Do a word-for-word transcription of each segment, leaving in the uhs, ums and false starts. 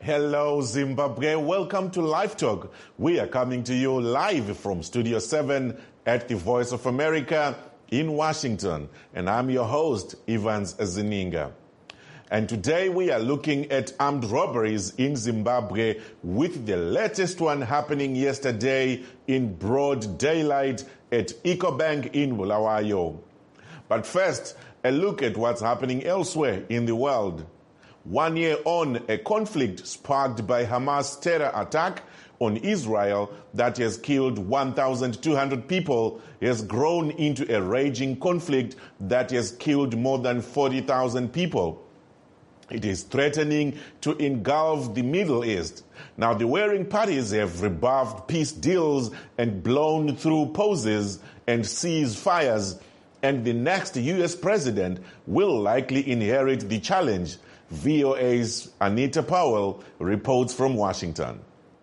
Hello, Zimbabwe. Welcome to Live Talk. We are coming to you live from Studio seven at the Voice of America in Washington. And I'm your host, Evans Zininga. And today we are looking at armed robberies in Zimbabwe, with the latest one happening yesterday in broad daylight at EcoBank in Bulawayo. But first, a look at what's happening elsewhere in the world. One year on, a conflict sparked by Hamas terror attack on Israel that has killed one thousand two hundred people has grown into a raging conflict that has killed more than forty thousand people. It is threatening to engulf the Middle East. Now, the warring parties have rebuffed peace deals and blown through pauses and ceasefires, and the next U S president will likely inherit the challenge. V O A's Anita Powell reports from Washington.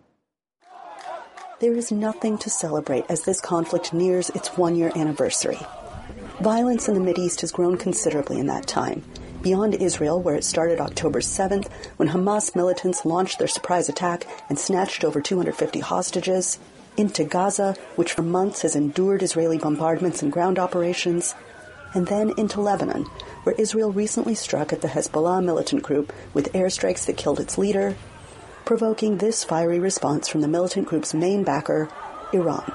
There is nothing to celebrate as this conflict nears its one-year anniversary. Violence in the Mideast has grown considerably in that time, beyond Israel, where it started October seventh, when Hamas militants launched their surprise attack and snatched over two hundred fifty hostages, into Gaza, which for months has endured Israeli bombardments and ground operations, and then into Lebanon, where Israel recently struck at the Hezbollah militant group with airstrikes that killed its leader, provoking this fiery response from the militant group's main backer, Iran.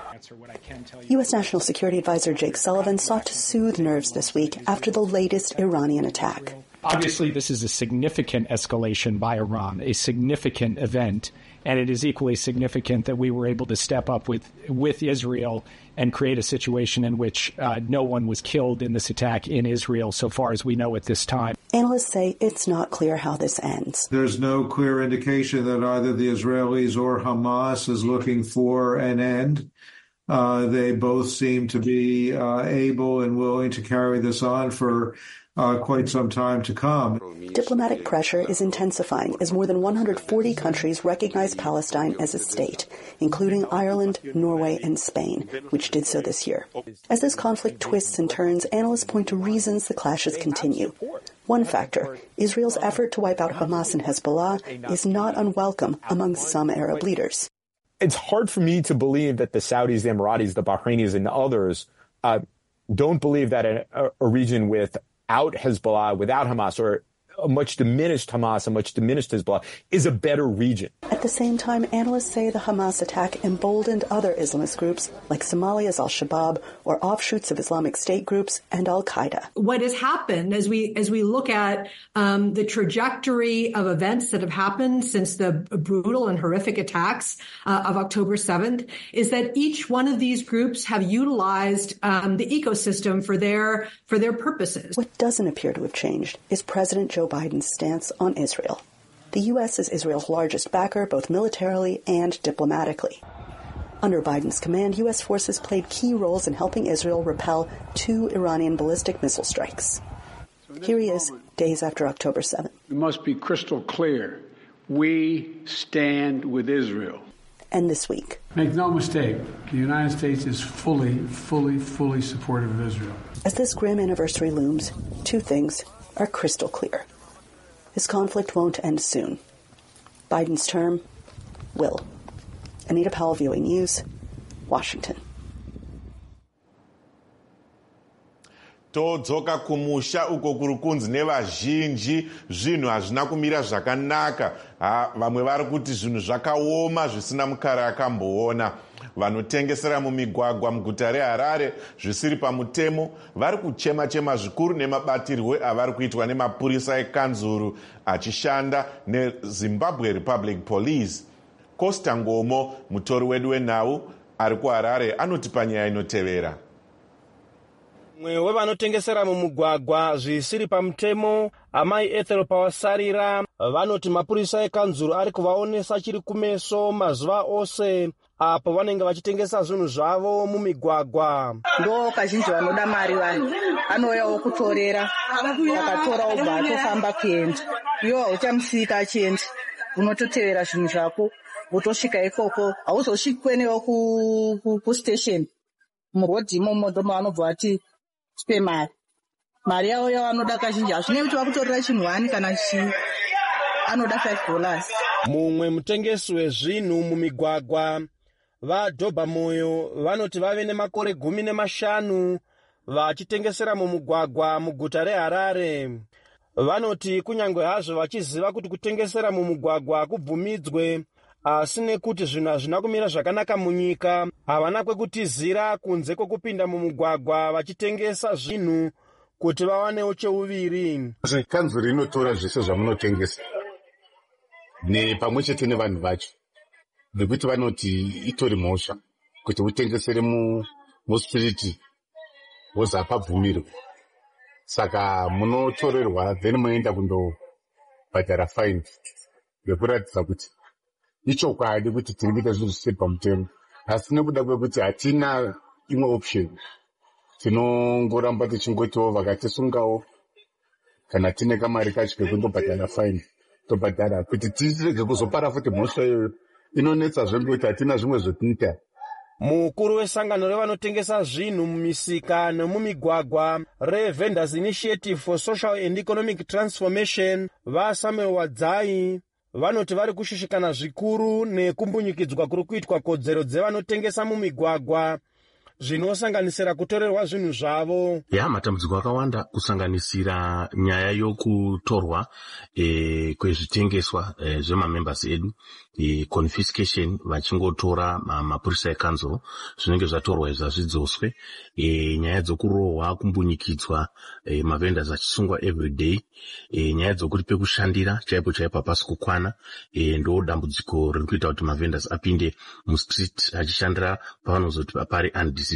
U S National Security Advisor Jake Sullivan sought to soothe nerves this week after the latest Iranian attack. Obviously, this is a significant escalation by Iran, a significant event, and it is equally significant that we were able to step up with, with Israel and create a situation in which uh, no one was killed in this attack in Israel, so far as we know at this time. Analysts say it's not clear how this ends. There's no clear indication that either the Israelis or Hamas is looking for an end. Uh, they both seem to be uh, able and willing to carry this on for Uh, quite some time to come. Diplomatic pressure is intensifying as more than one hundred forty countries recognize Palestine as a state, including Ireland, Norway, and Spain, which did so this year. As this conflict twists and turns, analysts point to reasons the clashes continue. One factor, Israel's effort to wipe out Hamas and Hezbollah, is not unwelcome among some Arab leaders. It's hard for me to believe that the Saudis, the Emiratis, the Bahrainis, and others uh, don't believe that a, a region with out Hezbollah, without Hamas, or a much diminished Hamas, a much diminished Hezbollah, is a better region. At the same time, analysts say the Hamas attack emboldened other Islamist groups like Somalia's al-Shabaab or offshoots of Islamic State groups and al-Qaeda. What has happened as we as we look at um, the trajectory of events that have happened since the brutal and horrific attacks uh, of October seventh is that each one of these groups have utilized um, the ecosystem for their for their purposes. What doesn't appear to have changed is President Joe Biden's stance on Israel. The U S is Israel's largest backer, both militarily and diplomatically. Under Biden's command, U S forces played key roles in helping Israel repel two Iranian ballistic missile strikes. Here he is, days after October seventh. We must be crystal clear. We stand with Israel. And this week. Make no mistake, the United States is fully, fully, fully supportive of Israel. As this grim anniversary looms, two things are crystal clear. This conflict won't end soon. Biden's term will. Anita Powell, V O A News, Washington. Todzoka kumusha uko kuri kunzi nevazhinji zvinhu hazvina kumira zvakanaka. Vamwe vari kuti zvinhu zvakaoma zvisina mukara akamboona. Vanotengesera mumigwagwa muguta reHarare zvisiri pamutemo vari kuchema-chema zvikuru nemabatirwe avari kuitwa nemapurisa ekanzuru achishanda neZimbabwe Republic Police. Costa Ngomo, mutori wedu wenhau ari kuHarare, anotipa nyaya inotevera. Mwe wevanotengesera mumugwagwa zvisiri pamutemo, amai Ethel Pawasarira vanoti mapurisa ekanzuru ari kuvaonesa chiri kumeso mazuva ose apo vanenge vachitengesa zvinhu zvavo mumigwagwa. Ndo kazhinji vanoda mari vanhu anouyawo kutorera akatora ubva atofamba kuenda iwo uchamusika achienda unototevera zvinhu zvako wotosvika ikoko hauzosvikwenewo kustation murodhi imomo ndo vanobva vati tipe mari mari yavo yavanoda kazhinji hazvinei kuti vakutorera chinhu wani kana chi anoda five dollars mumwe mutengesi wezvinhu mumigwagwa vadhobha moyo vanoti vave nemakore gumi nemashanu vachitengesera mumugwagwa muguta reHarare. Vanoti kunyange hazvo vachiziva kuti kutengesera mumugwagwa kubvumidzwe, asi nekuti zvinhu hazvina kumira zvakanaka munyika, havana kwekutizira kunze kwekupinda mumugwagwa vachitengesa zvinhu kuti vawanewo cheuviri. Kanzuro inotora zvese zvamunotengesa nepamwe chete nevanhu vacho, nekuti vanoti itori mhosva kuti utengesere mustiriti wozi hapabvumirwe. Saka munotorerwa then munoenda kundobhadhara fine ngekuratidza kuti ichokwadi kuti tiri kuita zvinhu zvisiri pamutemo, asi nekuda kwekuti hatina imwe option tinongoramba tichingotiwo vakatisungawo kana tine kamari kacho kekundobhadhara fine tobhadhara kuti tirege kuzopara futi mhosva iyoyo inonetsa zvekuti hatina zvimwe zvokuita. Mukuru wesangano revanotengesa zvinhu mumisika nemumigwagwa reVendors Initiative for Social and Economic Transformation vaSamuel Wadzai vanoti vari kushushikana zvikuru nekumbunyikidzwa kuri kuitwa kodzero dzevanotengesa mumigwagwa zvinosanganisira kutorerwa zvinhu zvavo. Ya matambudziko akawanda kusanganisira nyaya yokutorwa e, kwezvitengeswa e, zvemamembers edu, e, confiscation vachingotora mapurisa ekanzuro zvinenge zvatorwa izvi zvidzoswe, e, nyaya dzokurohwa kumbunyikidzwa e, mavendors achisungwa everyday, e, nyaya dzokuti pekushandira chaipo chaipo hapasi kukwana, e, ndo dambudziko riri kuita kuti mavendors apinde mustreet achishandira pavanozoti pari undesignated.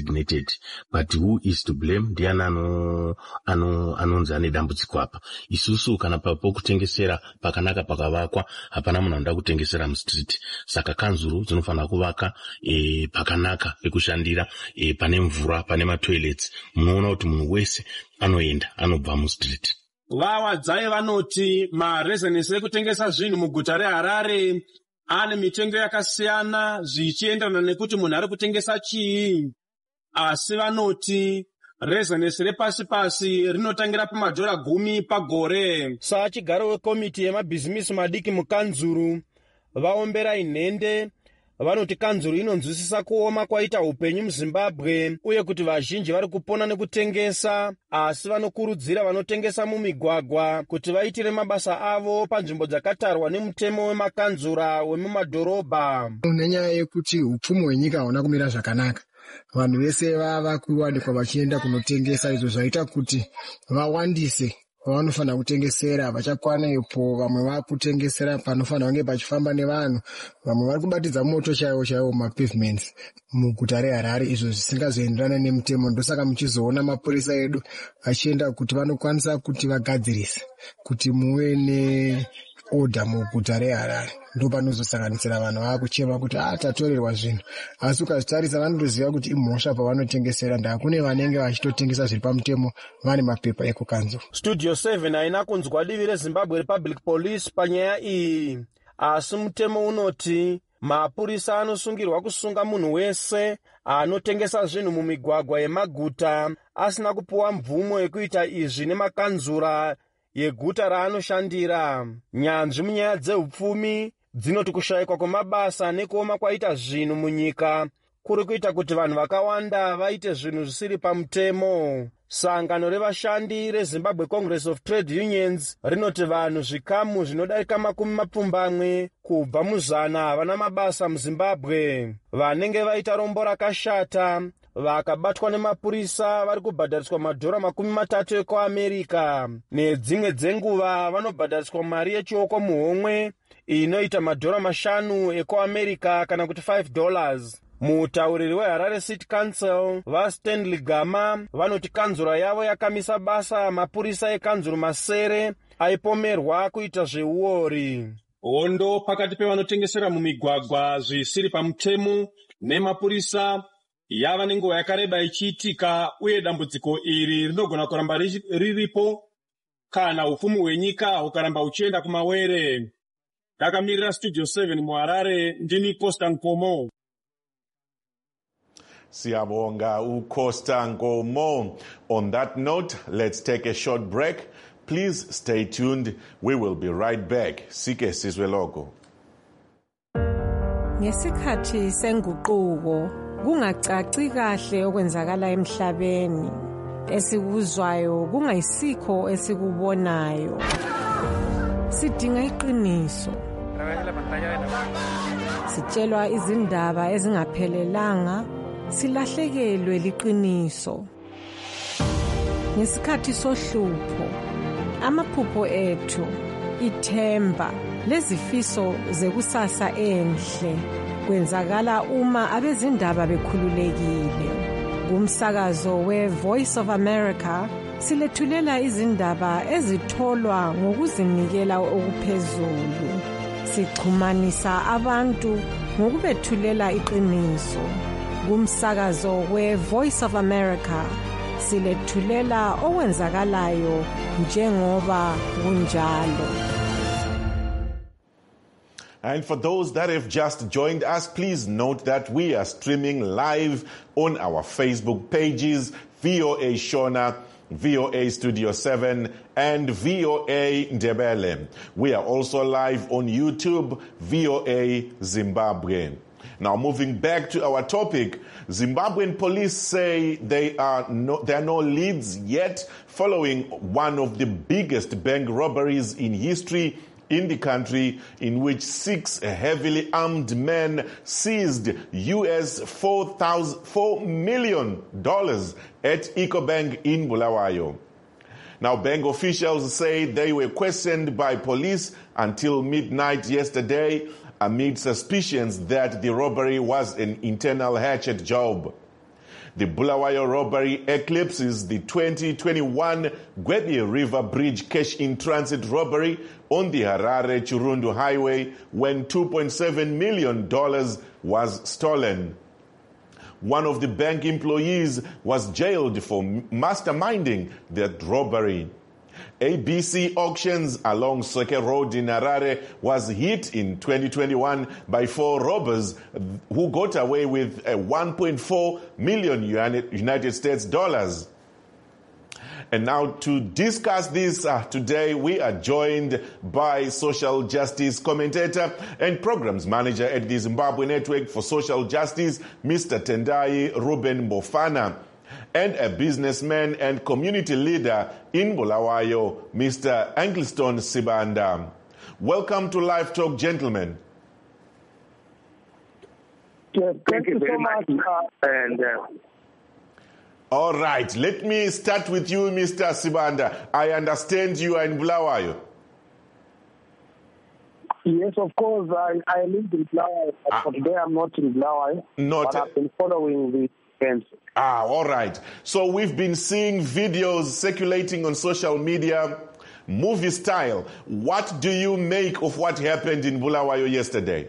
But who is to blame? Ndiani ano ano anonzi ane dambudziko apa. Isusu kana papo kutengesera pakanaka pakavakwa hapana munhu anoda kutengesera mustreet. Saka kanzuro dzinofanira kuvaka e, pakanaka pekushandira, e, pane mvura, pane matoilets. Munoona kuti munhu wese anoenda anobva mustreet. Vawadzai vanoti marezinesi ekutengesa zvinhu muguta reHarare ane mitengo yakasiyana zvichienderana nekuti munhu ari kutengesa chii. Asi vanoti rezinesi repasi pasi rinotangira pamadhora gumi pagore. Sachigaro wekomiti yemabhizimisi madiki mukanzuru vaombera inhende vanoti kanzuro inonzwisisa kuoma kwaita upenyu muZimbabwe uye kuti vazhinji vari kupona nekutengesa, asi vanokurudzira vanotengesa mumigwagwa kuti vaitire mabasa avo panzvimbo dzakatarwa nemutemo wemakanzura wemumadhorobha. Nenyaya yekuti upfumi hwenyika hauna kumira zvakanaka, vanhu vese vava kuwanikwa vachienda kunotengesa, izvo zvaita kuti vawandise vanofanira kutengesera vachakwana ipo. Vamwe vakutengesera panofanira kunge pachifamba nevanhu, vamwe vari kubatidza moto chaiwo chaiwo mapavements muguta reHarare, izvo zvisingazoenderana nemutemo. Ndosaka muchizoona mapurisa edu vachienda kuti vanokwanisa kuti vagadzirise kuti muve neodha muguta reHarare. Ndo panozosanganisira vanhu vakuchema kuti ah tatorerwa zvinhu, asi ukazvitarisa vanotoziva kuti imhosva pavanotengesera. Ndakune vanenge vachitotengesa zviri pamutemo vane mapepa ekukanzuro. Studio seven haina kunzwa divi reZimbabwe Republic Police panyaya iyi, asi mutemo unoti mapurisa anosungirwa kusunga munhu wese anotengesa zvinhu mumigwagwa yemaguta asina kupuwa mvumo yekuita izvi nemakanzura yeguta raanoshandira. Nyanzvi munyaya dzeupfumi dzinoti kushayikwa kwemabasa nekuoma kwaita zvinhu munyika kuri kuita kuti vanhu vakawanda vaite zvinhu zvisiri pamutemo. Sangano revashandi reZimbabwe Congress of Trade Unions rinoti vanhu zvikamu zvinodarika makumi mapfumbamwe kubva muzana havana mabasa muZimbabwe. Vanenge vaita rombo rakashata vakabatwa nemapurisa vari kubhadhariswa madhora makumi matatu ekuAmerika. Nedzimwe dzenguva vanobhadhariswa mari yechioko muhomwe inoita madhora mashanu ekuAmerika kana kuti five dollars. Mutauriri weHarare City Council vaStanley Gama vanoti kanzura yavo yakamisa basa mapurisa ekanzuro masere aipomerwa kuita zveuori. Hondo pakati pevanotengesera mumigwagwa zvisiri pamutemo nemapurisa yava nenguva yakareba ichiitika, uye dambudziko iri rinogona kuramba riripo kana upfumi hwenyika hukaramba huchienda kumawere. Ndakamirira Studio seven muHarare, ndini Costa Nkomo. Siyabonga uCosta Nkomo. On that note, let's take a short break. Please stay tuned. We will be right back. Sike Sizwe Logo. Ngesikhathi senguquko kungacaci kahle okwenzakala emhlabeni esikuzwayo kungayisikho esikubonayo sidinga iqiniso sitshelwa izindaba ezingaphelelanga silahlekelwe liqiniso ngesikhathi sohlupho amaphupho ethu ithemba lezifiso zekusasa enhle kwenzakala uma abezindaba bekhululekile kumsakazo we-Voice of America silethulela izindaba ezitholwa ngokuzinikela okuphezulu sixhumanisa abantu ngokubethulela iqiniso kumsakazo we-Voice of America silethulela okwenzakalayo njengoba kunjalo. And for those that have just joined us, please note that we are streaming live on our Facebook pages, V O A Shona, V O A Studio seven, and V O A Ndebele. We are also live on YouTube, V O A Zimbabwe. Now, moving back to our topic, Zimbabwean police say they are no, there are no leads yet following one of the biggest bank robberies in history in the country, in which six heavily armed men seized U S four million dollars at EcoBank in Bulawayo. Now, bank officials say they were questioned by police until midnight yesterday amid suspicions that the robbery was an internal hatchet job. The Bulawayo robbery eclipses the twenty twenty-one Gwebi River Bridge cash-in-transit robbery on the Harare-Chirundu Highway when two point seven million dollars was stolen. One of the bank employees was jailed for masterminding that robbery. A B C Auctions along Soke Road in Harare was hit in twenty twenty-one by four robbers who got away with one point four million United States dollars. And now to discuss this uh, today, we are joined by social justice commentator and programs manager at the Zimbabwe Network for Social Justice, Mister Tendai Ruben Mbofana, and a businessman and community leader in Bulawayo, Mister Angleston Sibanda. Welcome to Live Talk, gentlemen. Yeah, thank, thank you very much. much. Uh, and uh, All right, let me start with you, Mister Sibanda. I understand you are in Bulawayo. Yes, of course. I, I live in Bulawayo, but ah. today I'm not in Bulawayo. Not but I've been following the events. Ah, all right. So we've been seeing videos circulating on social media, movie style. What do you make of what happened in Bulawayo yesterday?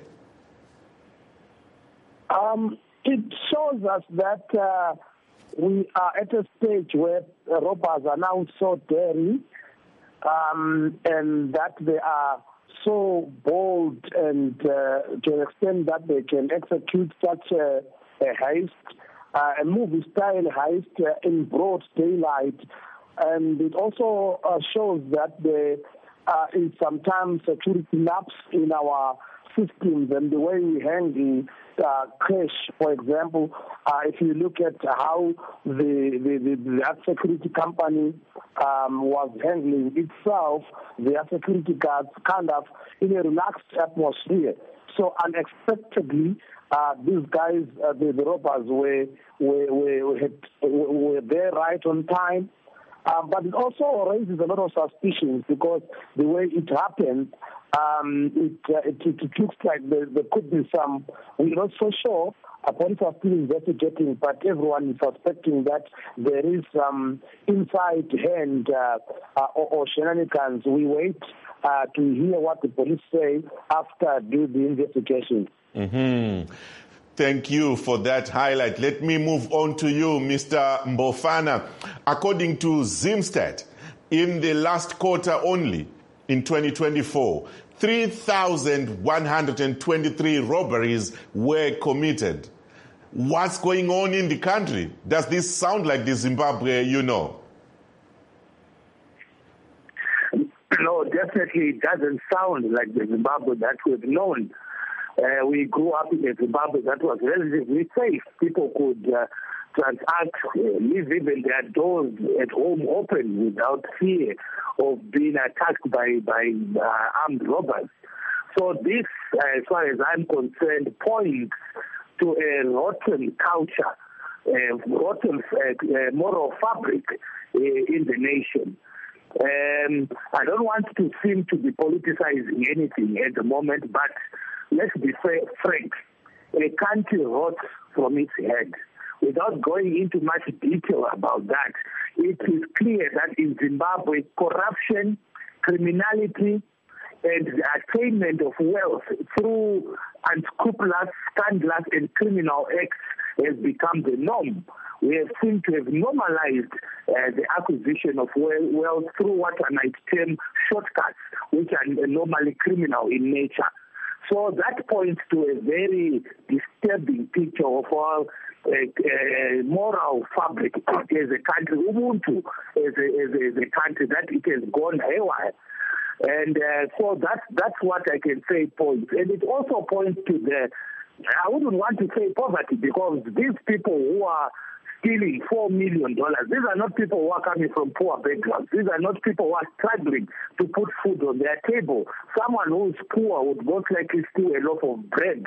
Um, it shows us that uh, we are at a stage where robbers are now so daring um, and that they are so bold and uh, to an extent that they can execute such a, a heist, uh, a movie-style heist uh, in broad daylight. And it also uh, shows that there uh, is sometimes security lapse in our systems and the way we handle uh, cash, for example. Uh, if you look at how the, the, the that security company um, was handling itself, their security guards kind of in a relaxed atmosphere. So unexpectedly, uh, these guys, uh, the, the robbers, were were, were, had, were there right on time. Uh, but it also raises a lot of suspicions because the way it happened, um, it, uh, it, it, it looks like there, there could be some, we're not so sure, uh, police are still investigating, but everyone is suspecting that there is some inside hand uh, uh, or, or shenanigans. We wait uh, to hear what the police say after do the investigation. Mm-hmm. Thank you for that highlight. Let me move on to you, Mister Mbofana. According to Zimstat, in the last quarter only, in twenty twenty-four, three thousand one hundred twenty-three robberies were committed. What's going on in the country? Does this sound like the Zimbabwe you know? No, definitely it doesn't sound like the Zimbabwe that we've known. Uh, we grew up in a Zimbabwe that was relatively safe. People could uh, transact, uh, leave even their doors at home open without fear of being attacked by, by uh, armed robbers. So this, uh, as far as I'm concerned, points to a rotten culture, a rotten uh, moral fabric uh, in the nation. Um, I don't want to seem to be politicizing anything at the moment, but let's be frank. A country rots from its head. Without going into much detail about that, it is clear that in Zimbabwe, corruption, criminality, and the attainment of wealth through unscrupulous, scandalous, and criminal acts has become the norm. We have seemed to have normalized uh, the acquisition of wealth through what I might term shortcuts, which are normally criminal in nature. So that points to a very disturbing picture of our uh, uh, moral fabric as a country, Ubuntu as a, as a, as a country, that it has gone haywire. And uh, so that's, that's what I can say points. And it also points to the, I wouldn't want to say poverty, because these people who are stealing four million dollars, these are not people who are coming from poor backgrounds. These are not people who are struggling to put food on their table. Someone who is poor would most likely steal a loaf of bread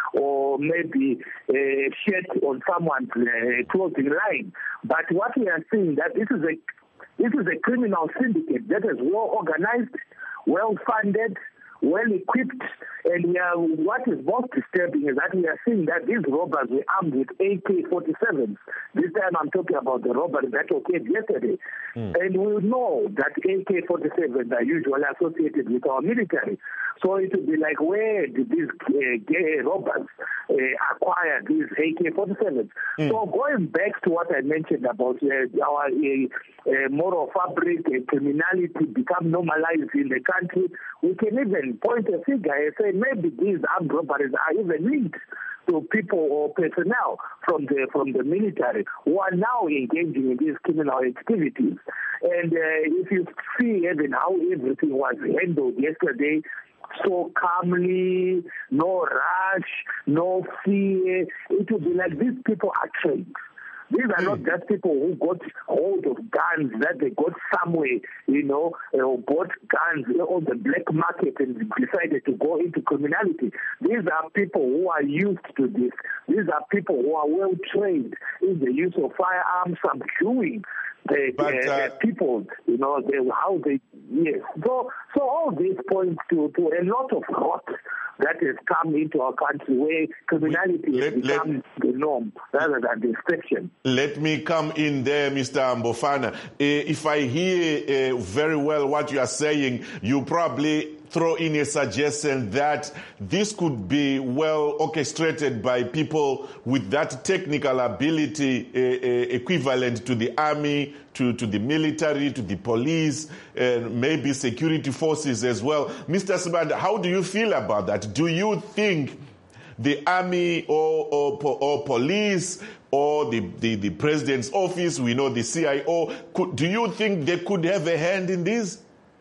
or maybe a shirt on someone's uh, clothing line. But what we are seeing, that this is a this is a criminal syndicate that is well organized, well funded, well equipped, and we are, what is most disturbing is that we are seeing that these robbers were armed with A K forty-sevens. This time I'm talking about the robbery that occurred yesterday. Mm. And we know that A K forty-sevens are usually associated with our military. So it would be like, where did these uh, gay robbers uh, acquire these A K forty-sevens? Mm. So going back to what I mentioned about uh, our uh, uh, moral fabric and criminality become normalized in the country, we can even point a figure and say maybe these armed robberies are even linked to people or personnel from the from the military who are now engaging in these criminal activities. And uh, if you see even how everything was handled yesterday, so calmly, no rush, no fear, it would be like these people are trained. These are not just people who got hold of guns that they got somewhere, you know, or bought guns on the black market and decided to go into criminality. These are people who are used to this. These are people who are well trained in the use of firearms, subduing the, but, uh, the people, you know, they, how they, yes. So, so all these points to, to a lot of rot that has come into our country where criminality let, has become let, the norm rather than the exception. Let me come in there, Mister Mbofana. Uh, if I hear uh, very well what you are saying, you probably throw in a suggestion that this could be well orchestrated by people with that technical ability uh, uh, equivalent to the army, to, to the military, to the police, and maybe security forces as well. Mister Sibanda, how do you feel about that? Do you think the army or, or, or police or the, the, the president's office, we know the C I O, could, do you think they could have a hand in this?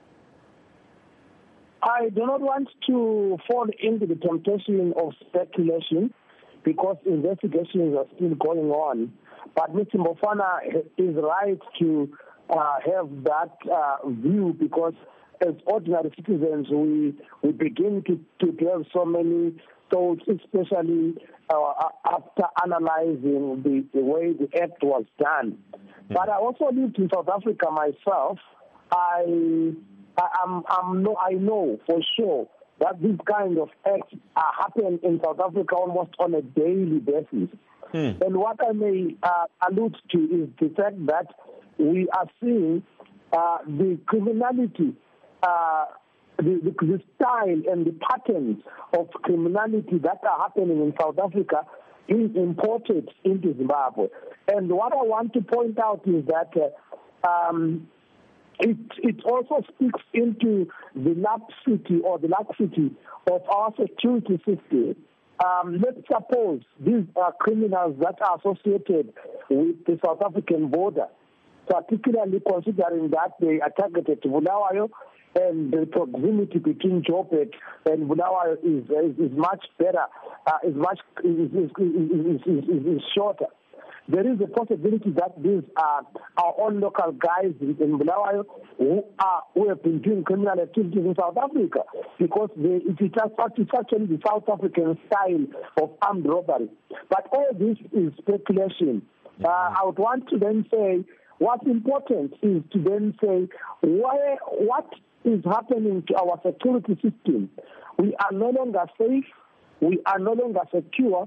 I do not want to fall into the temptation of speculation because investigations are still going on. But Mister Mbofana is right to uh, have that uh, view because as ordinary citizens, we, we begin to, to have so many thoughts, especially uh, after analyzing the, the way the act was done. Mm-hmm. But I also lived in South Africa myself. I... I'm, I'm no, I know for sure that these kind of acts are happening in South Africa almost on a daily basis. Hmm. And what I may uh, allude to is the fact that we are seeing uh, the criminality, uh, the, the, the style and the patterns of criminality that are happening in South Africa being imported into Zimbabwe. And what I want to point out is that uh, um, It, it also speaks into the laxity or the laxity of our security system. Um, let's suppose these are criminals that are associated with the South African border, particularly considering that they are targeted to Bulawayo and the proximity between Joburg and Bulawayo is, is is much better, uh, is much is is, is, is, is, is shorter. There is a possibility that these are our own local guys in Bulawayo who are who have been doing criminal activities in South Africa, because they, it is actually the South African style of armed robbery. But all this is speculation. Uh, I would want to then say what's important is to then say why, what is happening to our security system. We are no longer safe. We are no longer secure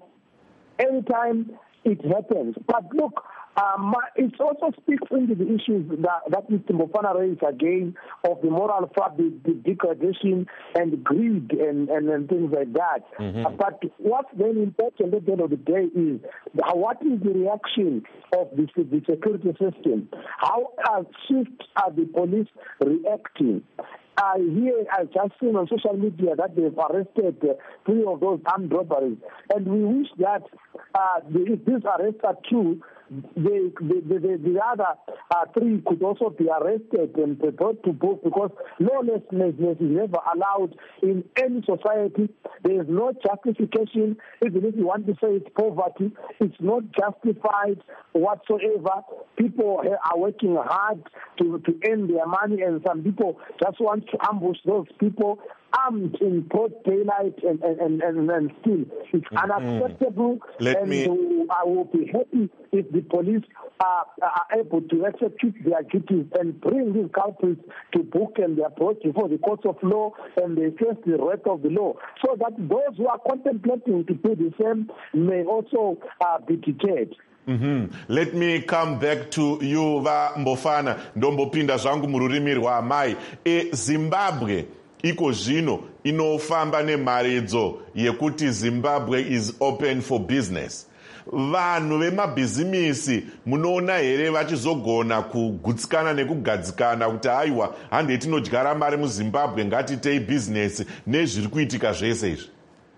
anytime it happens. But look, um, it also speaks into the issues that, that Mister Mbofana raised again of the moral fabric, the degradation and greed and, and, and things like that. Mm-hmm. Uh, but what's then important at the end of the day is uh, what is the reaction of the, the security system? How uh, swift are the police reacting? I hear, I've just seen on social media that they've arrested uh, three of those armed robberies, and we wish that uh, the, if these arrests are true, the, the, the, the other uh, three could also be arrested and brought to book, because lawlessness is never allowed in any society. There is no justification. Even if you want to say it's poverty, it's not justified whatsoever. People are working hard to, to earn their money, and some people just want to ambush those people armed in broad daylight and and, and, and still. It's mm-hmm. unacceptable. Let and me... I will be happy if the police are, are able to execute their duties and bring these culprits to book, and they are brought before the courts of law and they face the wrath of the law, so that those who are contemplating to do the same may also uh, be deterred. Mm-hmm. Let me come back to you, va Mbofana. Ndombopinda zvangu mururimi rwaamai. E Zimbabwe iko zvino inofamba nemharidzo yekuti Zimbabwe is open for business. Vanhu vemabhizimisi munoona here vachizogona kugutsikana nekugadzikana kuti aiwa hande tinodyara mari muZimbabwe ngatitei business nezviri kuitika zvese izvi?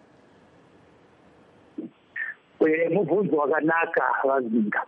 Mubvunzo wakanaka vazinga.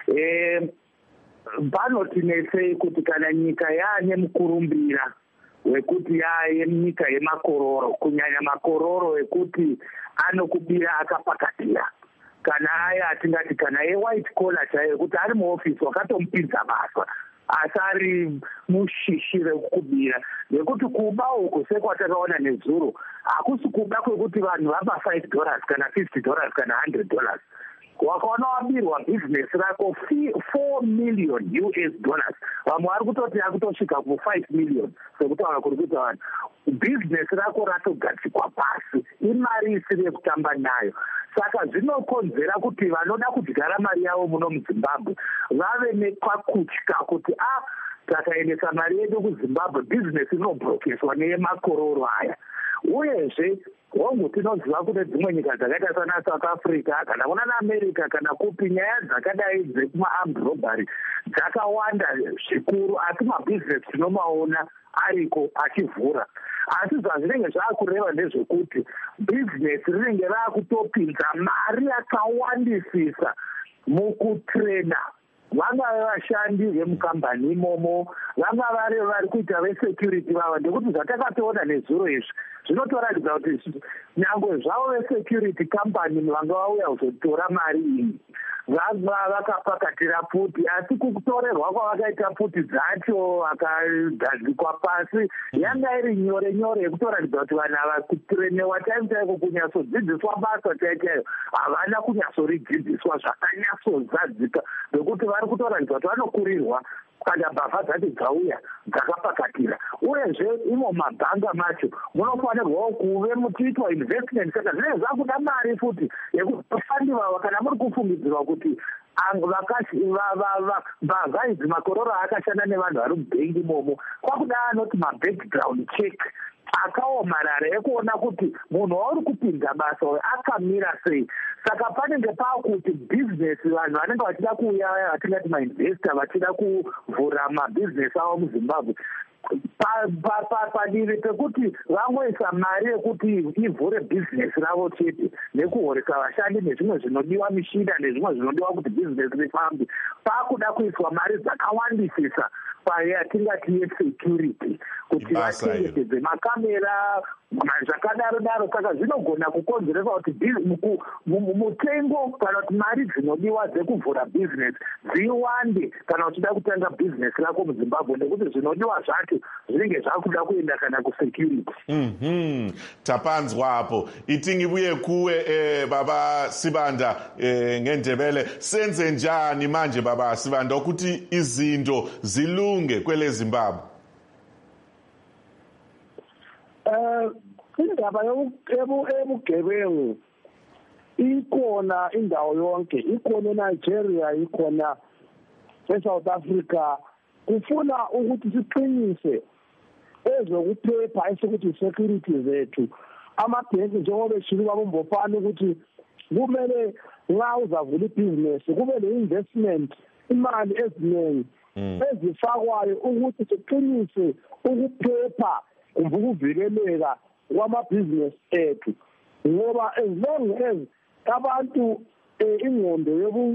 Panotinetsei kuti kana nyika yaane mukurumbira wekuti yaye nyika yemakororo, kunyanya makororo ekuti anokubira akapakatira, kana aya atingati kana e-white collar chaiyo, kuti ari muofisi wakatomupinza basa asi ari mushishi rekukubira, nekuti kuba uku sekwatakaona nezuro hakusi kuba kwekuti vanhu vapa five dollars kana fifty dollars kana one hundred dollars. Wakaona wabirwa business rako four million U S dollars, vamwe vari kutoti yakutosvika ku five million sekutaura kuri kuita vanhu. Business rako ratogadzikwa pasi, imari isiri yekutamba nayo. Saka zvinokonzera kuti vanoda kudyara mari yavo muno muZimbabwe vave nekakutya kuti ah, takaendesa mari yedu kuZimbabwe business inobrokeswa neyemakororo aya. Uyezve hongu tinoziva kuti dzimwe nyika dzakaita sana South Africa kana kunana America kana kupi, nyaya dzakadai dzekuma-armed robbery dzakawanda zvikuru, asi mabusiness tinomaona ariko achivhura. Asi zvazvinenge zvaakureva ndezvekuti business rinenge raakutopinza mari yakawandisisa mukutrena vangave vashandi vemukambani imomo, vangave vari kuita vesecurity vava, ndekuti zvatakatoona nezuro izvi zvinotoratidza kuti nyangwe zvavo vesecurity company vanga vauya kuzotora mari iyi vanga vakapakatira pfuti, asi kutorerwa kwavakaita pfuti dzacho vakagadzikwa pasi yanga iri nyore nyore yekutoratidza kuti vanhu ava kuturenewa time chaiko kunyatsodzidziswa basa chaichayo havana kunyatsoridzidziswa zvakanyatsozadzika, nekuti vari kutoratidza kuti vanokurirwa kana mbavha dzacho dzauya dzakapakatira. Uyezve imo mabhanga macho munofanirwawo kuve muchiitwa investment, saka zvinenge zvakuda mari futi yekufandi vava kana muri kufungidzirwa kuti mbavha idzi makororo akashanda nevanhu vari mubhengi imomo, kwakuda anoti mabackground check akaomarara ekuona kuti munhu wauri kupinza basa uyu akamira sei. Saka panenge paakuti business vanhu vanenge vachida kuuya vatingati mainvesta vachida kuvhura mabusiness avo muZimbabwe padivi pekuti vangoisa mari yekuti ivhure business ravo chete nekuhoresa vashandi nezvimwe zvinodiwa mishina nezvimwe zvinodiwa kuti business rifambe, paakuda kuiswa mari dzakawandisisa basa yatingati yesecurity kuti vachengetedze makamera zvakadaro daro. Saka zvinogona kukonzeresa kuti mutengo kana kuti mari dzinodiwa dzekuvhura business dziwande kana uchida kutanga business rako muZimbabwe, nekuti zvinodiwa zvacho zvinenge zvakuda kuenda kana kusecurity. Mhm. Tapanzwa hapo. Itingi buye kuwe eh, baba Sibanda eh, ngendebele senze njani manje baba Sibanda ukuthi izinto zilunge kwele Zimbabwe? Eh indaba yobugebengu ikhona indawo yonke, ikhona eNigeria, ikhona eSouth Africa. Kufuna ukuthi siqinise ezokuphepha esikuthi security zethu. Amabhenki njengoba eshilo babombofana ukuthi kumele nxa uzavula ibhizinesi kube le-investment, imali eziningi ezifakwayo ukuthi siqinise ukuphepha kumbe ukuvikeleka kwamabhizinesi ethu, ngoba as long as abantu ingqondo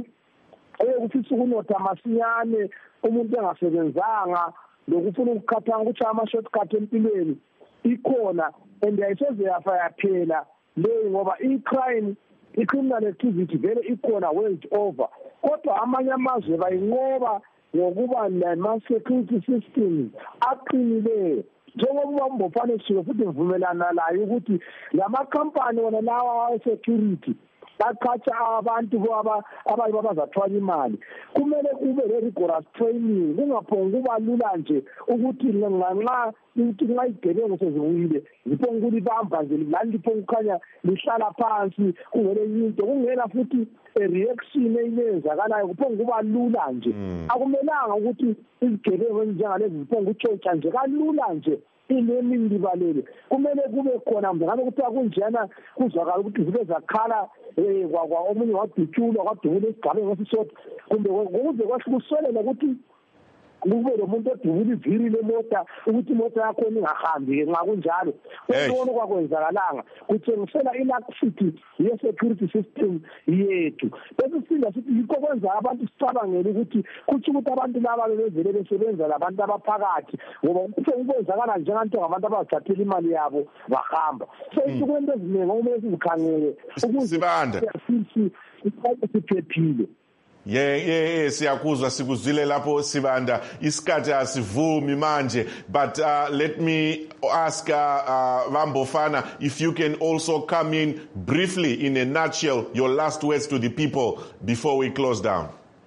yokufisa ukunotha masinyane, umuntu engasebenzanga lokufuna ukukhathanga ukuthi ama-shortcut empilweni ikhona and ayiseze yafa yaphela leyo, ngoba i-crime i-criminal activity vele ikhona world over. Kodwa amanye amazwe bayinqoba ngokuba nama-security systems aqinileyo. Njengoba umbofane silo futhi ngivumelana layo ukuthi lamakhampani wona lawa awe-security baqhatsha abantu abayibo abazathwala imali, kumele kube le-rigorous training. Kungaphongi kuba lula nje ukuthi nganxa nxa igebengu seziwile ziphonga ukulibamba nje lani liphonga ukukhanya lihlala phansi kungele into, kungela futhi a-reaction eyenzakalayo, kuphonga kuba lula nje. Akumelanga ukuthi izigebengu ezinjengalezi ziphonga utshontsha nje kalula nje inemini libalele. Kumele kube khona ngabe kuthiwa kunjena kuzwakala ukuthi zibe zakhala eh kwa omunye wadutshulwa kwadubula isigabeni ngesisodwa, kumbe ukuze kwahlukusolela ukuthi kube lo muntu odubula iviri lemota ukuthi imoto yakho ingahambi nxa kunjalo. Konke kwakwenzakalanga kutshengisela ilaxity ye-security system yethu. Bese sisinda sithi yikho kwenza abantu sicabangele ukuthi kuthi ukuthi abantu laba bevele besebenza labantu abaphakathi, ngoba kwenzakala njenganto ngabantu abazithathela imali yabo bahamba. So izinto eziningi okumele sizikhangele ukuze siphephile. Ye ye siyakuzwa sikuzwile lapho Sibanda, isikhathi asivumi manje, but uh, let me ask uh, uh, Vambofana if you can also come in briefly in a nutshell, your last words to the people before we close down.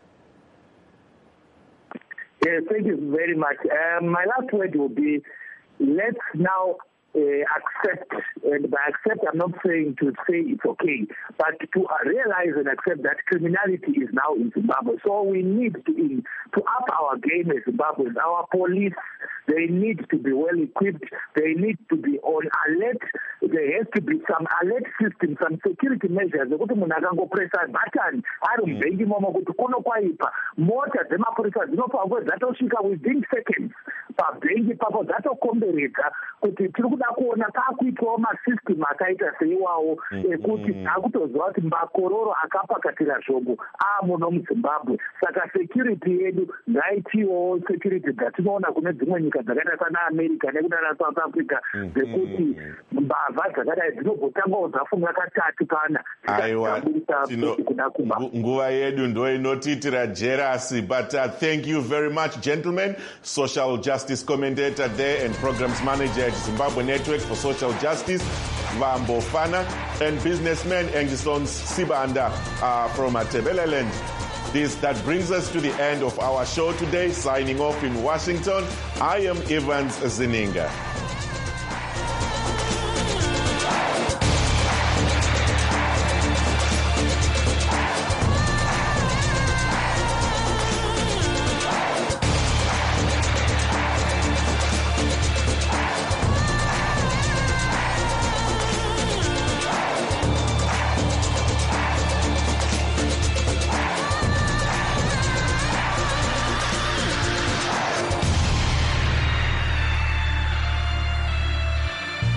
Yes, thank you very much. Um, my last word will be, let's now Uh, accept, and by accept I'm not saying to say it's okay, but to uh, realize and accept that criminality is now in Zimbabwe. So we need to, in, to up our game as Zimbabweans. Our police, they need to be well equipped, they need to be on alert, there has to be some alert system, some security measures. Ukuthi munhu akangopressa button ari mubhengi momo kuti kunokwaipa mota dzemapurisa dzinofamba dzatosvika within seconds pabhengi papo dzatokomberedza kuti tiri kuda kuona paakuitwawo masystem akaita seiwawo ekuti takutoziva kuti makororo akapakatira zvongo amuno muZimbabwe. Saka security yedu ngaitiwewo security dzatinoona kune dzimwe nyika dzakaita sana America nekudana South Africa dzekuti mbavha dzakadai dzinobhotangawo dzafunga katatu kana aiwa nguva yedu ndo inotiitira jerasi. But uh, thank you very much, gentlemen. Social justice commentator there and programs manager at Zimbabwe Network for Social Justice, Vambofana, and businessman Angison Sibanda uh, from Atebeleland. This that brings us to the end of our show today. Signing off in Washington, I am Evans Zininga.